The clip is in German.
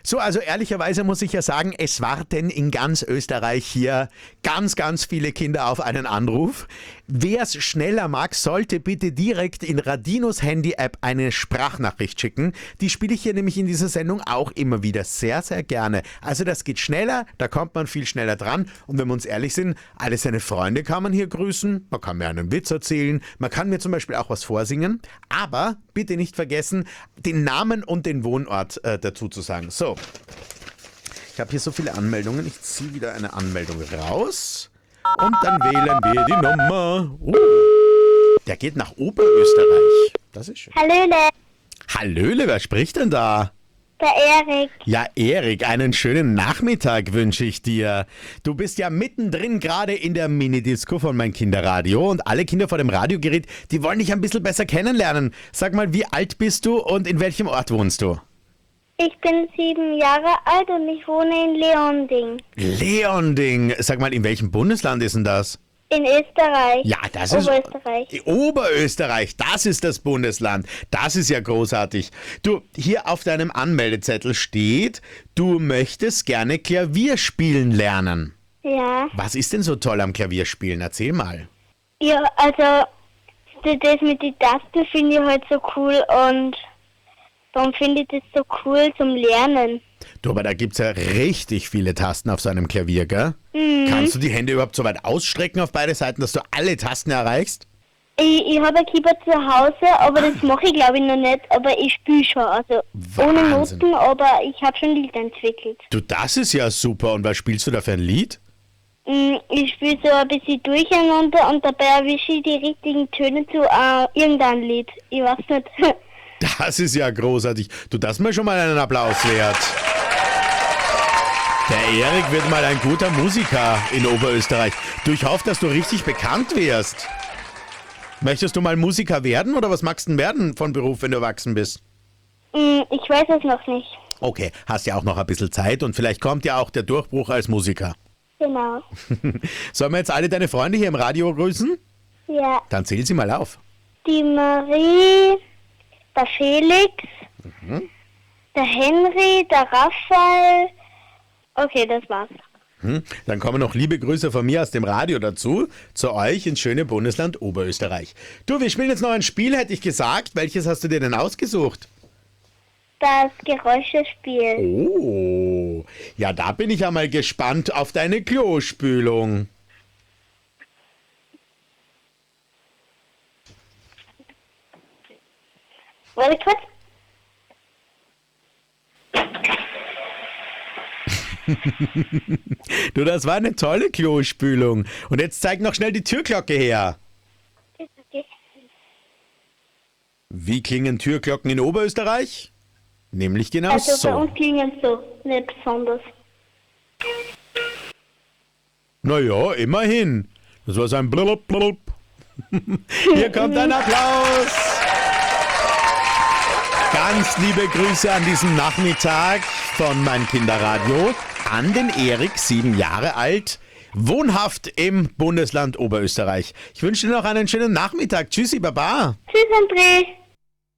So, also ehrlicherweise muss ich ja sagen, es warten in ganz Österreich hier ganz, ganz viele Kinder auf einen Anruf. Wer es schneller mag, sollte bitte direkt in Radinos Handy-App eine Sprachnachricht schicken. Die spiele ich hier nämlich in dieser Sendung auch immer wieder sehr, sehr gerne. Also das geht schneller, da kommt man viel schneller dran. Und wenn wir uns ehrlich sind, alle seine Freunde kann man hier grüßen, man kann mir einen Witz erzählen, man kann mir zum Beispiel auch was vorsingen. Aber bitte nicht vergessen, den Namen und den Wohnort dazu zu sagen. So, ich habe hier so viele Anmeldungen. Ich ziehe wieder eine Anmeldung raus und dann wählen wir die Nummer. Der geht nach Oberösterreich. Das ist schön. Hallöle, Hallöle, wer spricht denn da? der Erik. Ja, Erik, einen schönen Nachmittag wünsche ich dir. Du bist ja mittendrin gerade in der Minidisco von Mein Kinderradio und alle Kinder vor dem Radiogerät, die wollen dich ein bisschen besser kennenlernen. Sag mal, wie alt bist du und in welchem Ort wohnst du? Ich bin 7 Jahre alt und ich wohne in Leonding. Leonding. Sag mal, in welchem Bundesland ist denn das? In Österreich. Ja, das ist Oberösterreich. Oberösterreich, das ist das Bundesland. Das ist ja großartig. Du, hier auf deinem Anmeldezettel steht, du möchtest gerne Klavier spielen lernen. Ja. Was ist denn so toll am Klavierspielen? Erzähl mal. Ja, also das mit den Tasten finde ich halt so cool und warum finde ich das so cool zum Lernen? Du, aber da gibt's ja richtig viele Tasten auf so einem Klavier, gell? Mhm. Kannst du die Hände überhaupt so weit ausstrecken auf beide Seiten, dass du alle Tasten erreichst? Ich habe ein Keyboard zu Hause, aber das mache ich glaube ich noch nicht, aber ich spiele schon, also ohne Wahnsinn. Noten, aber ich habe schon Lieder entwickelt. Du, das ist ja super. Und was spielst du da für ein Lied? Ich spiele so ein bisschen durcheinander und dabei erwische ich die richtigen Töne zu irgendeinem Lied. Ich weiß nicht. Das ist ja großartig. Du, das mal schon mal einen Applaus wert. Der Erik wird mal ein guter Musiker in Oberösterreich. Du, ich hoffe, dass du richtig bekannt wirst. Möchtest du mal Musiker werden oder was magst du denn werden von Beruf, wenn du erwachsen bist? Ich weiß es noch nicht. Okay, hast ja auch noch ein bisschen Zeit und vielleicht kommt ja auch der Durchbruch als Musiker. Genau. Sollen wir jetzt alle deine Freunde hier im Radio grüßen? Ja. Dann zähl sie mal auf. Die Marie, der Felix, der Henry, der Raphael. Okay, das war's. Dann kommen noch liebe Grüße von mir aus dem Radio dazu, zu euch ins schöne Bundesland Oberösterreich. Du, wir spielen jetzt noch ein Spiel, hätte ich gesagt. Welches hast du dir denn ausgesucht? Das Geräuschespiel. Oh, ja, da bin ich ja mal gespannt auf deine Klospülung. Warte kurz. Du, das war eine tolle Klospülung. Und jetzt zeig noch schnell die Türglocke her. Okay. Wie klingen Türglocken in Oberösterreich? Nämlich genau Also bei so. uns klingen so, nicht besonders. Naja, immerhin. Das war so ein Blub, blub. Hier kommt ein Applaus. Ganz liebe Grüße an diesem Nachmittag von Mein Kinderradio an den Erik, 7 Jahre alt, wohnhaft im Bundesland Oberösterreich. Ich wünsche dir noch einen schönen Nachmittag. Tschüssi, Baba. Tschüss, André.